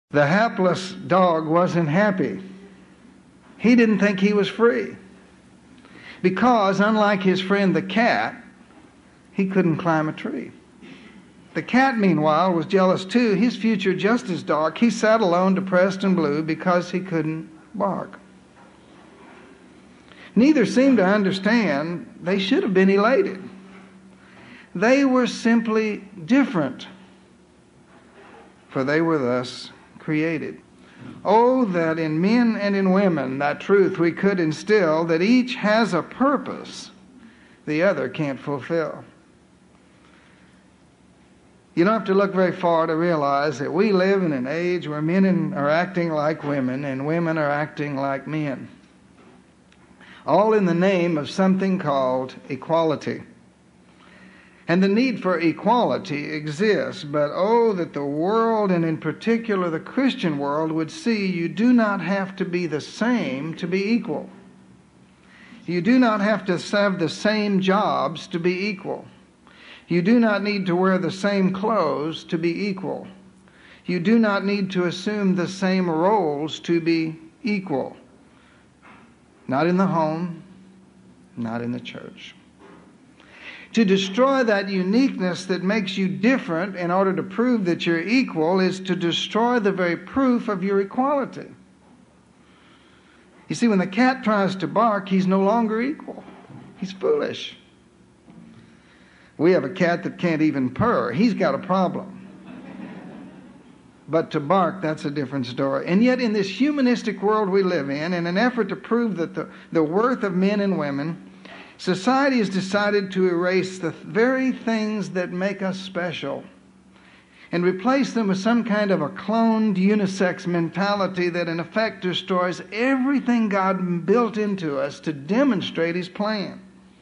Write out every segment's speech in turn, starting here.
The hapless dog wasn't happy. He didn't think he was free. Because, unlike his friend the cat, he couldn't climb a tree. The cat, meanwhile, was jealous too. His future just as dark. He sat alone, depressed and blue, because he couldn't bark. Neither seemed to understand they should have been elated. They were simply different, for they were thus created. Oh, that in men and in women that truth we could instill, that each has a purpose the other can't fulfill. You don't have to look very far to realize that we live in an age where men are acting like women and women are acting like men. All in the name of something called equality. And the need for equality exists, but oh, that the world, and in particular the Christian world, would see you do not have to be the same to be equal. You do not have to have the same jobs to be equal. You do not need to wear the same clothes to be equal. You do not need to assume the same roles to be equal. Not in the home, not in the church. To destroy that uniqueness that makes you different in order to prove that you're equal is to destroy the very proof of your equality. You see, when the cat tries to bark, he's no longer equal. He's foolish. We have a cat that can't even purr. He's got a problem. But to bark, that's a different story. And yet in this humanistic world we live in an effort to prove that the worth of men and women, society has decided to erase the very things that make us special and replace them with some kind of a cloned unisex mentality that in effect destroys everything God built into us to demonstrate His plan.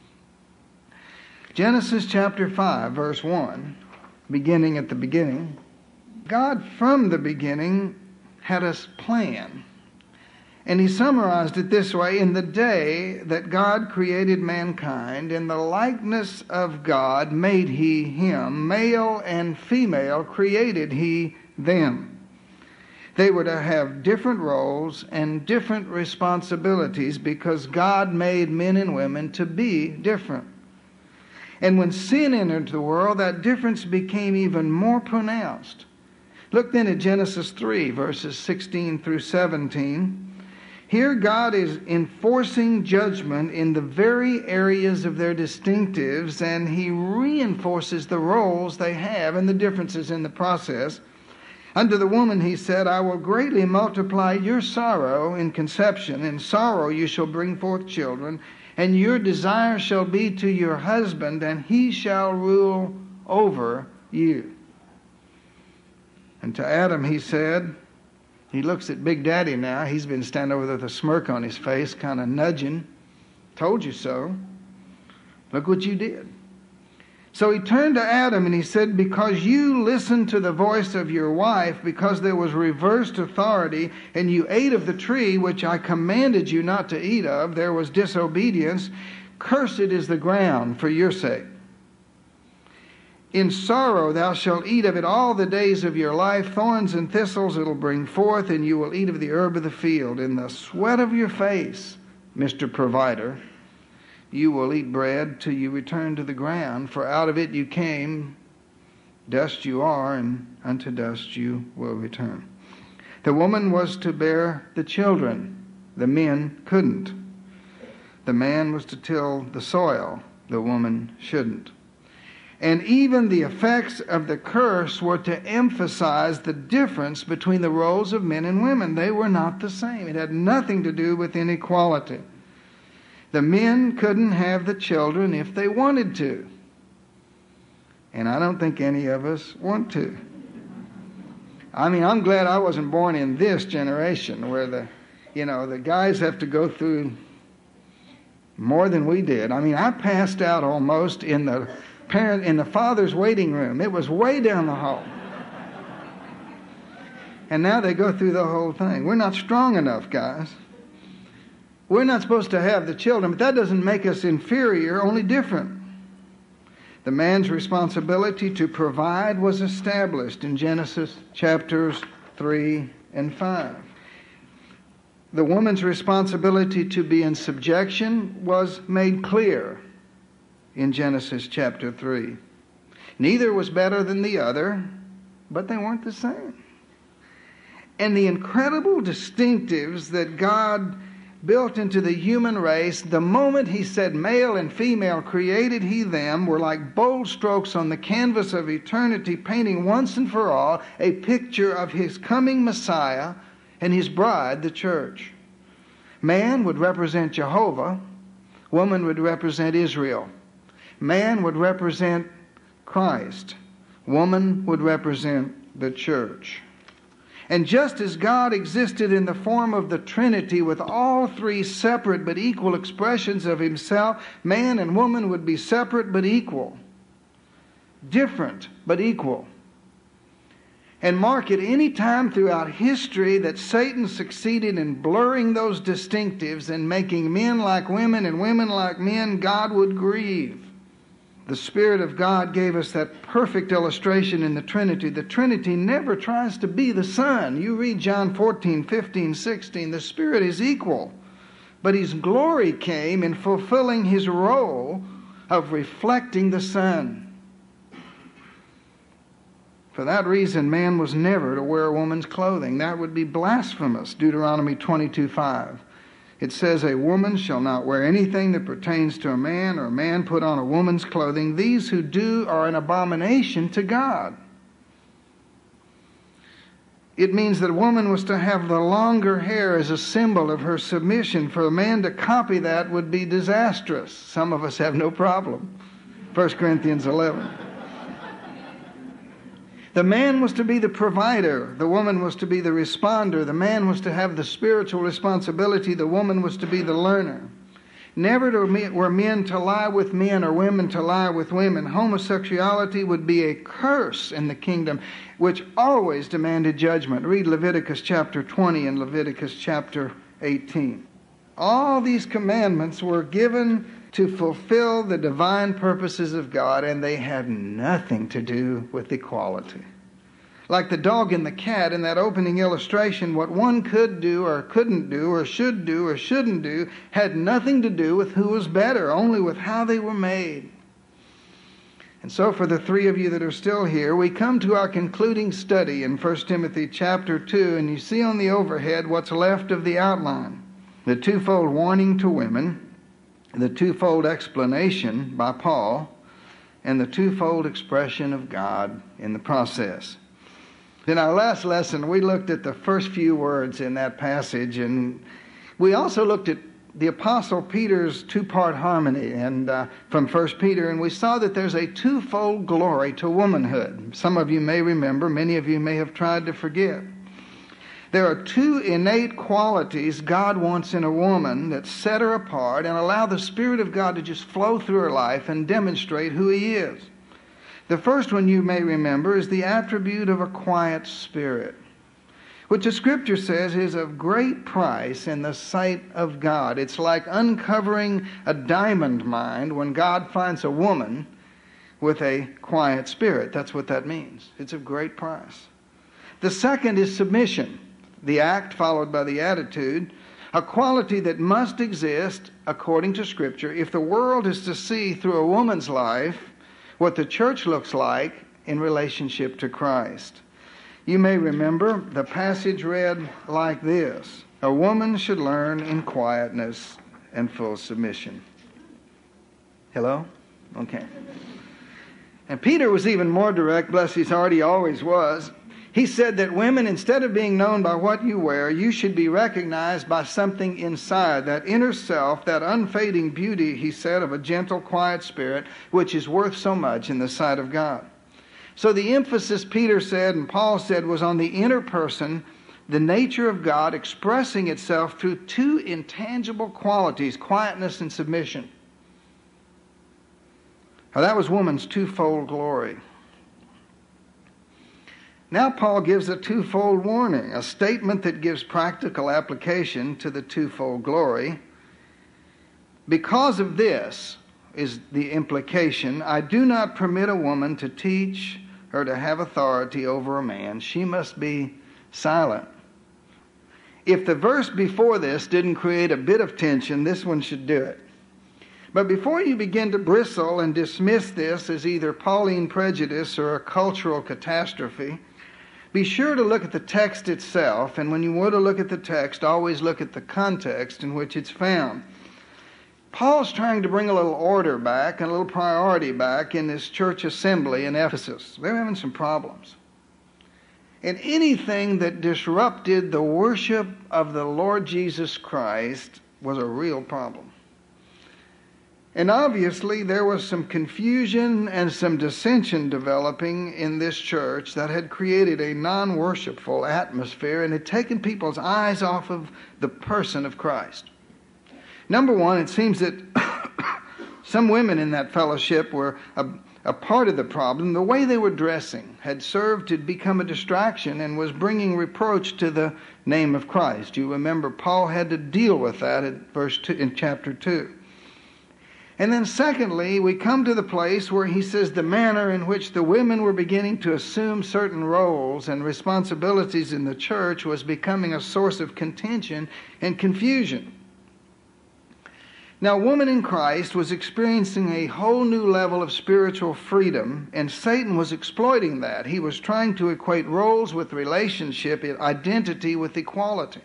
Genesis chapter 5, verse 1, beginning at the beginning, God from the beginning had a plan. And He summarized it this way: in the day that God created mankind, in the likeness of God made He him, male and female created He them. They were to have different roles and different responsibilities because God made men and women to be different. And when sin entered the world, that difference became even more pronounced. Look then at Genesis 3, verses 16 through 17. Here God is enforcing judgment in the very areas of their distinctives, and He reinforces the roles they have and the differences in the process. Unto the woman He said, I will greatly multiply your sorrow in conception. In sorrow you shall bring forth children, and your desire shall be to your husband, and he shall rule over you. And to Adam He said, he looks at Big Daddy now. He's been standing over there with a smirk on his face, kind of nudging. Told you so. Look what you did. So He turned to Adam and He said, because you listened to the voice of your wife, because there was reversed authority, and you ate of the tree which I commanded you not to eat of, there was disobedience. Cursed is the ground for your sake. In sorrow thou shalt eat of it all the days of your life. Thorns and thistles it'll bring forth, and you will eat of the herb of the field. In the sweat of your face, Mr. Provider, you will eat bread till you return to the ground, for out of it you came, dust you are, and unto dust you will return. The woman was to bear the children. The men couldn't. The man was to till the soil. The woman shouldn't. And even the effects of the curse were to emphasize the difference between the roles of men and women. They were not the same. It had nothing to do with inequality. The men couldn't have the children if they wanted to. And I don't think any of us want to. I mean, I'm glad I wasn't born in this generation where the guys have to go through more than we did. I mean, I passed out almost in the father's waiting room. It was way down the hall. And now they go through the whole thing. We're not strong enough, guys. We're not supposed to have the children, but that doesn't make us inferior, only different. The man's responsibility to provide was established in Genesis chapters 3 and 5. The woman's responsibility to be in subjection was made clear in Genesis chapter 3. Neither was better than the other, but they weren't the same. And the incredible distinctives that God built into the human race, the moment he said male and female created he them, were like bold strokes on the canvas of eternity, painting once and for all a picture of his coming Messiah and his bride, the church. Man would represent Jehovah. Woman would represent Israel. Man would represent Christ. Woman would represent the church. And just as God existed in the form of the Trinity with all three separate but equal expressions of himself, man and woman would be separate but equal. Different but equal. And mark at any time throughout history that Satan succeeded in blurring those distinctives and making men like women and women like men, God would grieve. The Spirit of God gave us that perfect illustration in the Trinity. The Trinity never tries to be the Son. You read John 14, 15, 16. The Spirit is equal. But his glory came in fulfilling his role of reflecting the Son. For that reason, man was never to wear a woman's clothing. That would be blasphemous. Deuteronomy 22:5. It says, a woman shall not wear anything that pertains to a man, or a man put on a woman's clothing. These who do are an abomination to God. It means that a woman was to have the longer hair as a symbol of her submission. For a man to copy that would be disastrous. Some of us have no problem. 1 Corinthians 11. The man was to be the provider. The woman was to be the responder. The man was to have the spiritual responsibility. The woman was to be the learner. Never were men to lie with men or women to lie with women. Homosexuality would be a curse in the kingdom, which always demanded judgment. Read Leviticus chapter 20 and Leviticus chapter 18. All these commandments were given to fulfill the divine purposes of God, and they had nothing to do with equality. Like the dog and the cat in that opening illustration, what one could do or couldn't do or should do or shouldn't do had nothing to do with who was better, only with how they were made. And so for the three of you that are still here, we come to our concluding study in 1 Timothy chapter 2, and you see on the overhead what's left of the outline. The twofold warning to women, the twofold explanation by Paul, and the twofold expression of God in the process. In our last lesson, we looked at the first few words in that passage, and we also looked at the Apostle Peter's two-part harmony and from 1 Peter, and we saw that there's a twofold glory to womanhood. Some of you may remember, many of you may have tried to forget. There are two innate qualities God wants in a woman that set her apart and allow the Spirit of God to just flow through her life and demonstrate who He is. The first one you may remember is the attribute of a quiet spirit, which the Scripture says is of great price in the sight of God. It's like uncovering a diamond mine when God finds a woman with a quiet spirit. That's what that means. It's of great price. The second is submission. The act followed by the attitude, a quality that must exist according to Scripture if the world is to see through a woman's life what the church looks like in relationship to Christ. You may remember the passage read like this: a woman should learn in quietness and full submission. Hello? Okay. And Peter was even more direct, bless his heart, he always was. He said that women, instead of being known by what you wear, you should be recognized by something inside, that inner self, that unfading beauty, he said, of a gentle, quiet spirit, which is worth so much in the sight of God. So the emphasis, Peter said and Paul said, was on the inner person, the nature of God expressing itself through two intangible qualities, quietness and submission. Now that was woman's twofold glory. Now Paul gives a twofold warning, a statement that gives practical application to the twofold glory. Because of this, is the implication, I do not permit a woman to teach or to have authority over a man. She must be silent. If the verse before this didn't create a bit of tension, this one should do it. But before you begin to bristle and dismiss this as either Pauline prejudice or a cultural catastrophe, be sure to look at the text itself, and when you want to look at the text, always look at the context in which it's found. Paul's trying to bring a little order back and a little priority back in this church assembly in Ephesus. They're having some problems. And anything that disrupted the worship of the Lord Jesus Christ was a real problem. And obviously there was some confusion and some dissension developing in this church that had created a non-worshipful atmosphere and had taken people's eyes off of the person of Christ. Number one, it seems that some women in that fellowship were a part of the problem. The way they were dressing had served to become a distraction and was bringing reproach to the name of Christ. You remember Paul had to deal with that in chapter 2. And then secondly, we come to the place where he says the manner in which the women were beginning to assume certain roles and responsibilities in the church was becoming a source of contention and confusion. Now, a woman in Christ was experiencing a whole new level of spiritual freedom, and Satan was exploiting that. He was trying to equate roles with relationship, identity with equality.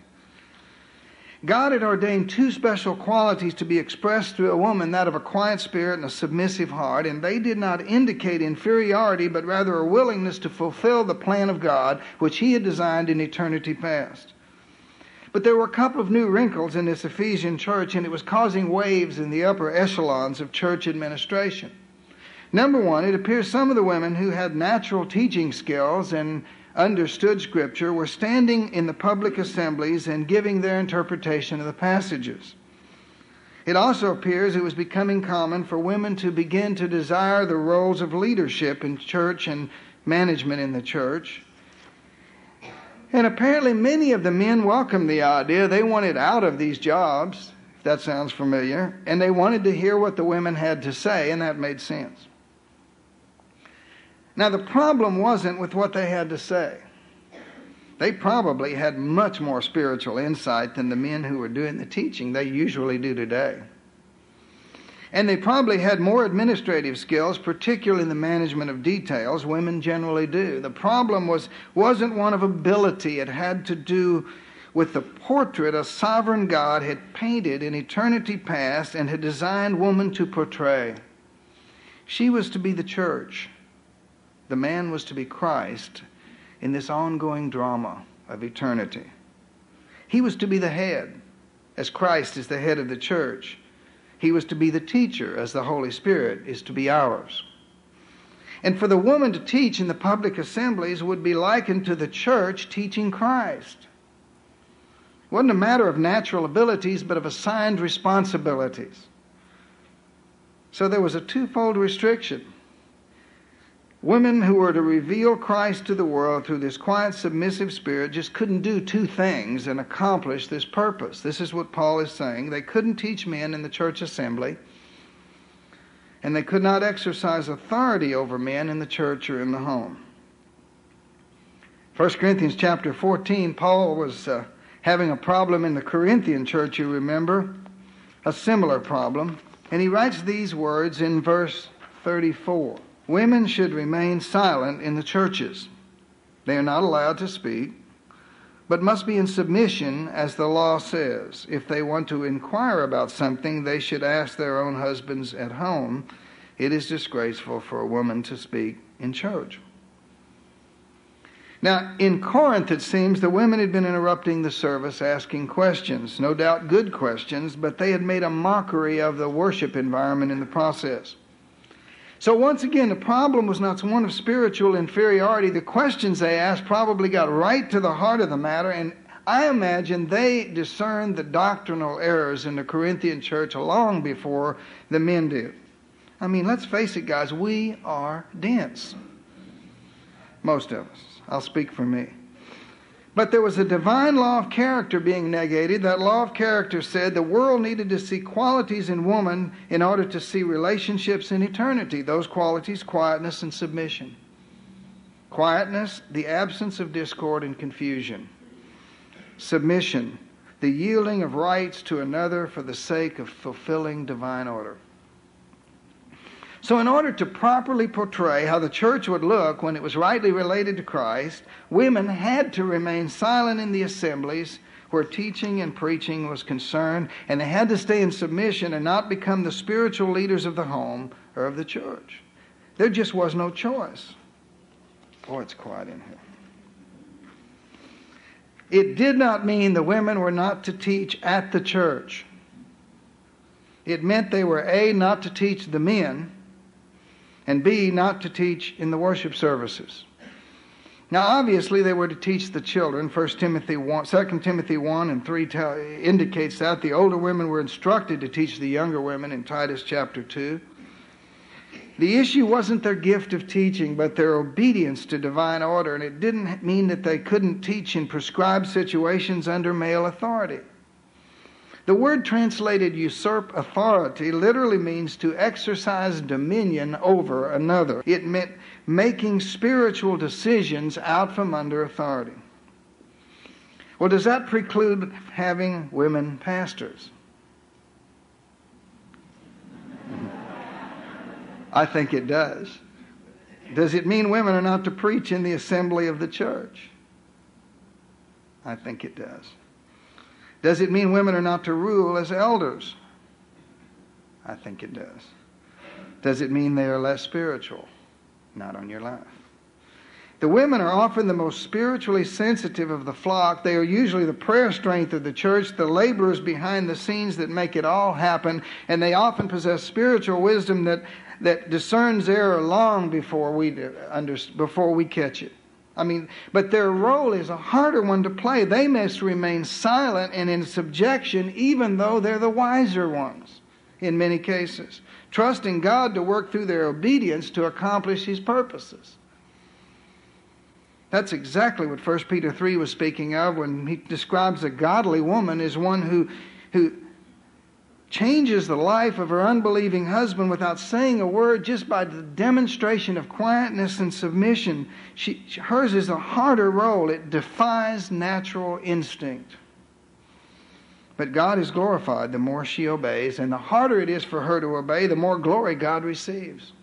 God had ordained two special qualities to be expressed through a woman, that of a quiet spirit and a submissive heart, and they did not indicate inferiority, but rather a willingness to fulfill the plan of God, which he had designed in eternity past. But there were a couple of new wrinkles in this Ephesian church, and it was causing waves in the upper echelons of church administration. Number one, it appears some of the women who had natural teaching skills and understood Scripture were standing in the public assemblies and giving their interpretation of the passages. It also appears it was becoming common for women to begin to desire the roles of leadership in church and management in the church. And apparently many of the men welcomed the idea. They wanted out of these jobs, if that sounds familiar, and they wanted to hear what the women had to say, and that made sense. Now, the problem wasn't with what they had to say. They probably had much more spiritual insight than the men who were doing the teaching they usually do today. And they probably had more administrative skills, particularly in the management of details. Women generally do. The problem wasn't one of ability. It had to do with the portrait a sovereign God had painted in eternity past and had designed woman to portray. She was to be the church. The man was to be Christ in this ongoing drama of eternity. He was to be the head, as Christ is the head of the church. He was to be the teacher, as the Holy Spirit is to be ours. And for the woman to teach in the public assemblies would be likened to the church teaching Christ. It wasn't a matter of natural abilities, but of assigned responsibilities. So there was a twofold restriction. Women who were to reveal Christ to the world through this quiet, submissive spirit just couldn't do two things and accomplish this purpose. This is what Paul is saying. They couldn't teach men in the church assembly, and they could not exercise authority over men in the church or in the home. 1 Corinthians chapter 14, Paul was having a problem in the Corinthian church, you remember, a similar problem. And he writes these words in verse 34. Women should remain silent in the churches. They are not allowed to speak, but must be in submission, as the law says. If they want to inquire about something, they should ask their own husbands at home. It is disgraceful for a woman to speak in church. Now, in Corinth, it seems the women had been interrupting the service, asking questions. No doubt good questions, but they had made a mockery of the worship environment in the process. So once again, the problem was not one of spiritual inferiority. The questions they asked probably got right to the heart of the matter, and I imagine they discerned the doctrinal errors in the Corinthian church long before the men did. I mean, let's face it, guys, we are dense. Most of us. I'll speak for me. But there was a divine law of character being negated. That law of character said the world needed to see qualities in woman in order to see relationships in eternity. Those qualities, quietness and submission. Quietness, the absence of discord and confusion. Submission, the yielding of rights to another for the sake of fulfilling divine order. So in order to properly portray how the church would look when it was rightly related to Christ, women had to remain silent in the assemblies where teaching and preaching was concerned, and they had to stay in submission and not become the spiritual leaders of the home or of the church. There just was no choice. Boy, it's quiet in here. It did not mean the women were not to teach at the church. It meant they were A, not to teach the men, and B, not to teach in the worship services. Now, obviously, they were to teach the children. 2 Timothy 1 and 3 indicates that. The older women were instructed to teach the younger women in Titus chapter 2. The issue wasn't their gift of teaching, but their obedience to divine order. And it didn't mean that they couldn't teach in prescribed situations under male authority. The word translated usurp authority literally means to exercise dominion over another. It meant making spiritual decisions out from under authority. Well, does that preclude having women pastors? I think it does. Does it mean women are not to preach in the assembly of the church? I think it does. Does it mean women are not to rule as elders? I think it does. Does it mean they are less spiritual? Not on your life. The women are often the most spiritually sensitive of the flock. They are usually the prayer strength of the church, the laborers behind the scenes that make it all happen, and they often possess spiritual wisdom that discerns error long before we catch it. But their role is a harder one to play. They must remain silent and in subjection, even though they're the wiser ones in many cases, trusting God to work through their obedience to accomplish His purposes. That's exactly what 1 Peter 3 was speaking of when he describes a godly woman as one who changes the life of her unbelieving husband without saying a word, just by the demonstration of quietness and submission. Hers is a harder role. It defies natural instinct. But God is glorified the more she obeys, and the harder it is for her to obey, the more glory God receives.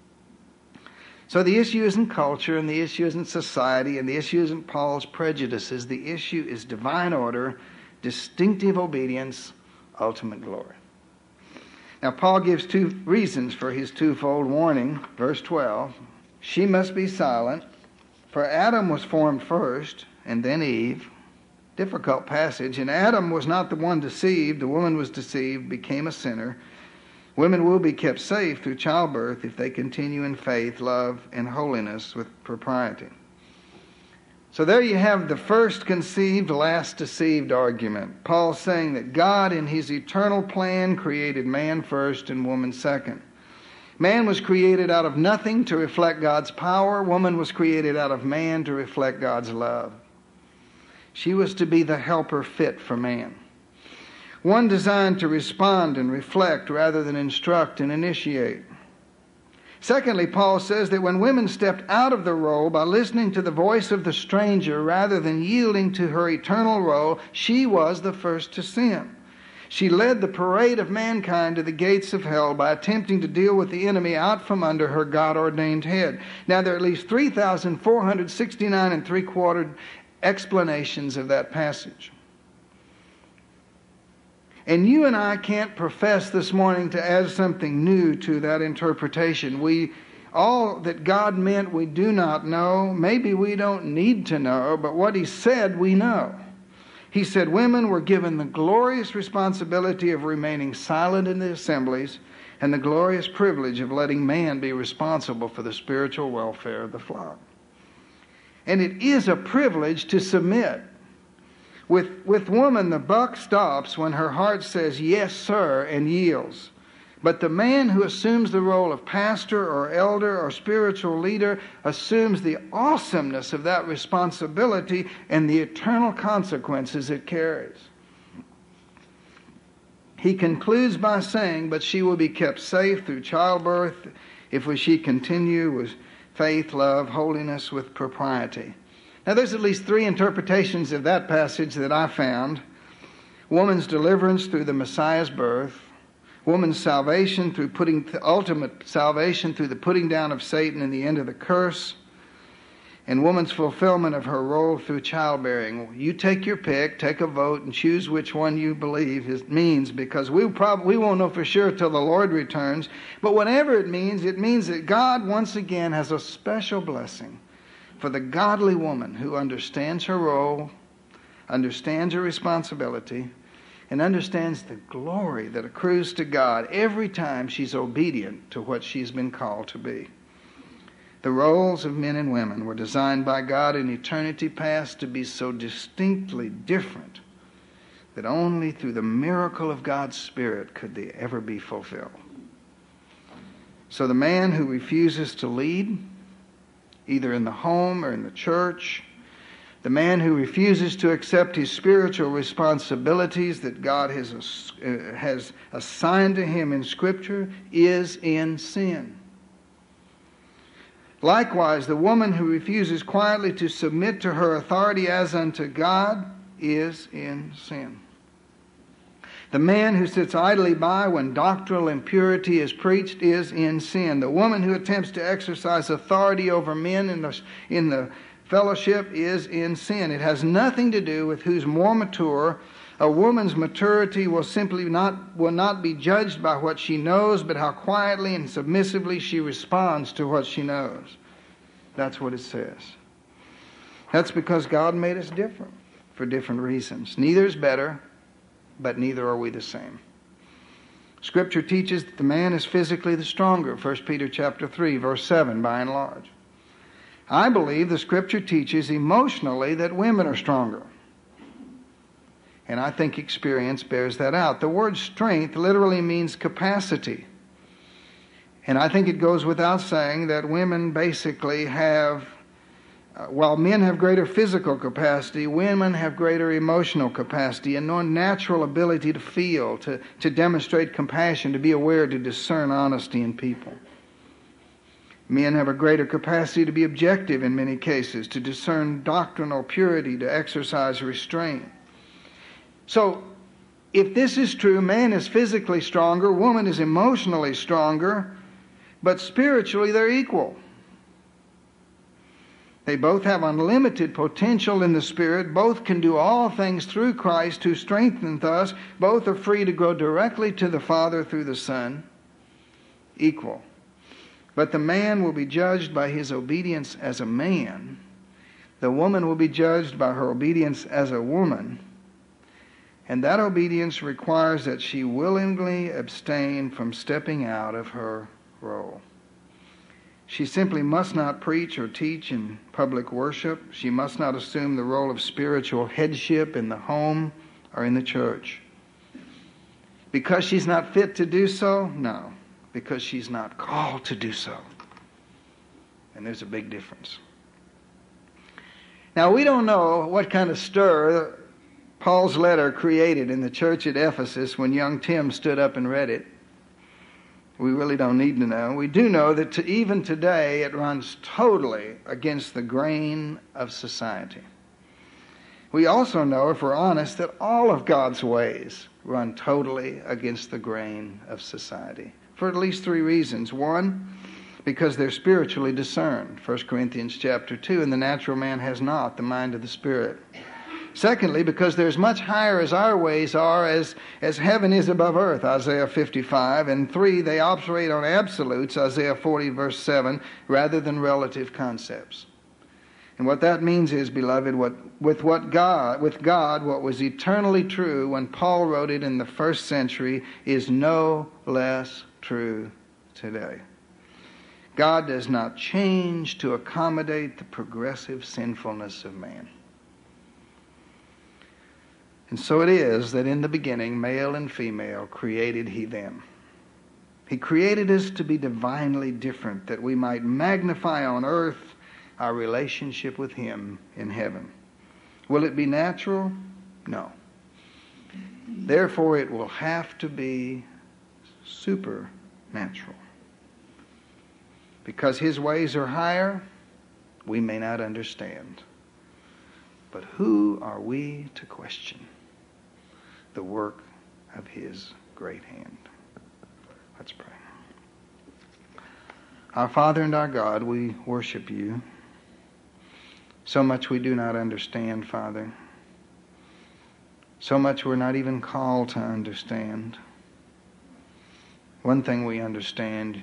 So the issue isn't culture, and the issue isn't society, and the issue isn't Paul's prejudices. The issue is divine order, distinctive obedience, ultimate glory. Now, Paul gives two reasons for his twofold warning. Verse 12, she must be silent, for Adam was formed first, and then Eve. Difficult passage. And Adam was not the one deceived. The woman was deceived, became a sinner. Women will be kept safe through childbirth if they continue in faith, love, and holiness with propriety. So there you have the first conceived, last deceived argument. Paul saying that God in His eternal plan created man first and woman second. Man was created out of nothing to reflect God's power. Woman was created out of man to reflect God's love. She was to be the helper fit for man. One designed to respond and reflect rather than instruct and initiate. Secondly, Paul says that when women stepped out of the role by listening to the voice of the stranger rather than yielding to her eternal role, she was the first to sin. She led the parade of mankind to the gates of hell by attempting to deal with the enemy out from under her God-ordained head. Now, there are at least 3,469 3/4 explanations of that passage. And you and I can't profess this morning to add something new to that interpretation. All that God meant we do not know. Maybe we don't need to know, but what He said we know. He said women were given the glorious responsibility of remaining silent in the assemblies and the glorious privilege of letting man be responsible for the spiritual welfare of the flock. And it is a privilege to submit. With woman, the buck stops when her heart says, yes, sir, and yields. But the man who assumes the role of pastor or elder or spiritual leader assumes the awesomeness of that responsibility and the eternal consequences it carries. He concludes by saying, but she will be kept safe through childbirth if she continue faith, love, holiness with propriety. Now there's at least three interpretations of that passage that I found. Woman's deliverance through the Messiah's birth, woman's salvation through ultimate salvation through the putting down of Satan and the end of the curse, and woman's fulfillment of her role through childbearing. You take your pick, take a vote, and choose which one you believe it means, because we won't know for sure till the Lord returns. But whatever it means that God once again has a special blessing for the godly woman who understands her role, understands her responsibility, and understands the glory that accrues to God every time she's obedient to what she's been called to be. The roles of men and women were designed by God in eternity past to be so distinctly different that only through the miracle of God's Spirit could they ever be fulfilled. So the man who refuses to lead, either in the home or in the church, the man who refuses to accept his spiritual responsibilities that God has assigned to him in Scripture is in sin. Likewise, the woman who refuses quietly to submit to her authority as unto God is in sin. The man who sits idly by when doctrinal impurity is preached is in sin. The woman who attempts to exercise authority over men in the fellowship is in sin. It has nothing to do with who's more mature. A woman's maturity will not be judged by what she knows, but how quietly and submissively she responds to what she knows. That's what it says. That's because God made us different for different reasons. Neither is better, but neither are we the same. Scripture teaches that the man is physically the stronger. 1 Peter chapter 3, verse 7, by and large. I believe the Scripture teaches emotionally that women are stronger. And I think experience bears that out. The word strength literally means capacity. And I think it goes without saying that women basically have, while men have greater physical capacity, women have greater emotional capacity and no natural ability to feel, to demonstrate compassion, to be aware, to discern honesty in people. Men have a greater capacity to be objective in many cases, to discern doctrinal purity, to exercise restraint. So, if this is true, man is physically stronger, woman is emotionally stronger, but spiritually they're equal. They both have unlimited potential in the Spirit. Both can do all things through Christ who strengtheneth us. Both are free to go directly to the Father through the Son. Equal. But the man will be judged by his obedience as a man. The woman will be judged by her obedience as a woman. And that obedience requires that she willingly abstain from stepping out of her role. She simply must not preach or teach in public worship. She must not assume the role of spiritual headship in the home or in the church. Because she's not fit to do so? No. Because she's not called to do so. And there's a big difference. Now, we don't know what kind of stir Paul's letter created in the church at Ephesus when young Tim stood up and read it. We really don't need to know. We do know that even today it runs totally against the grain of society. We also know, if we're honest, that all of God's ways run totally against the grain of society for at least three reasons. One, because they're spiritually discerned. 1 Corinthians chapter 2, and the natural man has not the mind of the Spirit. Secondly, because they're as much higher as our ways are as heaven is above earth, Isaiah 55. And three, they operate on absolutes, Isaiah 40, verse 7, rather than relative concepts. And what that means is, beloved, with God, what was eternally true when Paul wrote it in the first century is no less true today. God does not change to accommodate the progressive sinfulness of man. And so it is that in the beginning, male and female, created he them. He created us to be divinely different, that we might magnify on earth our relationship with him in heaven. Will it be natural? No. Therefore, it will have to be supernatural. Because His ways are higher, we may not understand. But who are we to question the work of His great hand? Let's pray. Our Father and our God, we worship You. So much we do not understand, Father. So much we're not even called to understand. One thing we understand,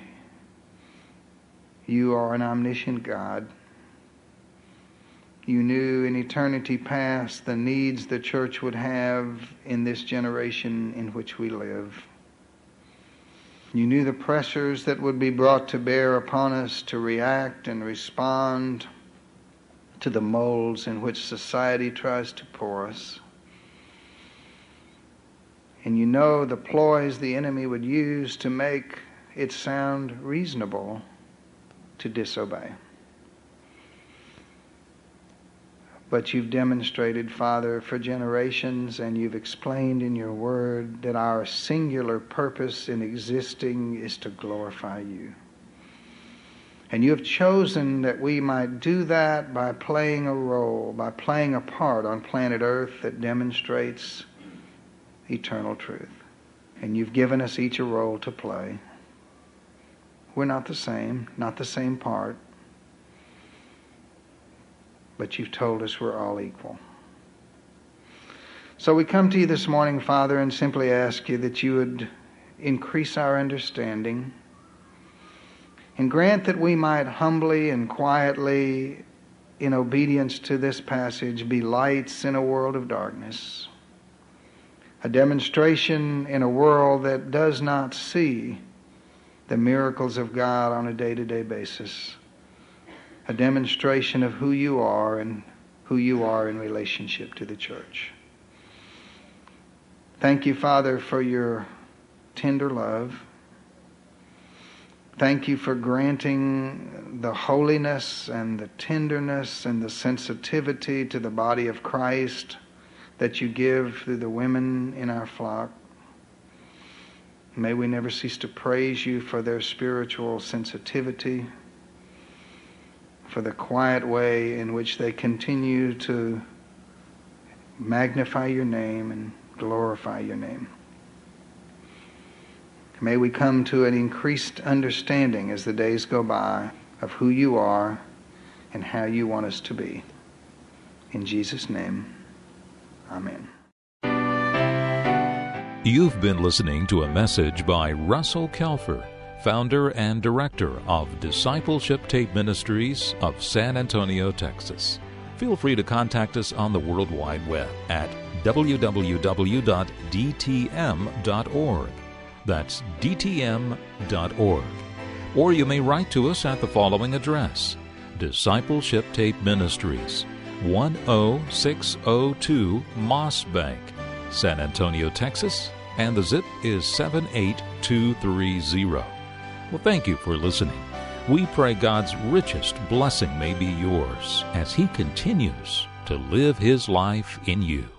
You are an omniscient God. You knew in eternity past the needs the church would have in this generation in which we live. You knew the pressures that would be brought to bear upon us to react and respond to the molds in which society tries to pour us. And You know the ploys the enemy would use to make it sound reasonable to disobey. But You've demonstrated, Father, for generations, and You've explained in Your word that our singular purpose in existing is to glorify You. And You have chosen that we might do that by playing a role, by playing a part on planet Earth that demonstrates eternal truth. And You've given us each a role to play. We're not the same part. But You've told us we're all equal. So we come to You this morning, Father, and simply ask You that You would increase our understanding and grant that we might humbly and quietly, in obedience to this passage, be lights in a world of darkness, a demonstration in a world that does not see the miracles of God on a day-to-day basis, a demonstration of who You are and who You are in relationship to the church. Thank You, Father, for Your tender love. Thank You for granting the holiness and the tenderness and the sensitivity to the body of Christ that You give through the women in our flock. May we never cease to praise You for their spiritual sensitivity, for the quiet way in which they continue to magnify Your name and glorify Your name. May we come to an increased understanding as the days go by of who You are and how You want us to be. In Jesus' name, amen. You've been listening to a message by Russell Kelfer, founder and director of Discipleship Tape Ministries of San Antonio, Texas. Feel free to contact us on the World Wide Web at www.dtm.org. That's dtm.org. Or you may write to us at the following address: Discipleship Tape Ministries, 10602 Moss Bank, San Antonio, Texas, and the zip is 78230. Well, thank you for listening. We pray God's richest blessing may be yours as He continues to live His life in you.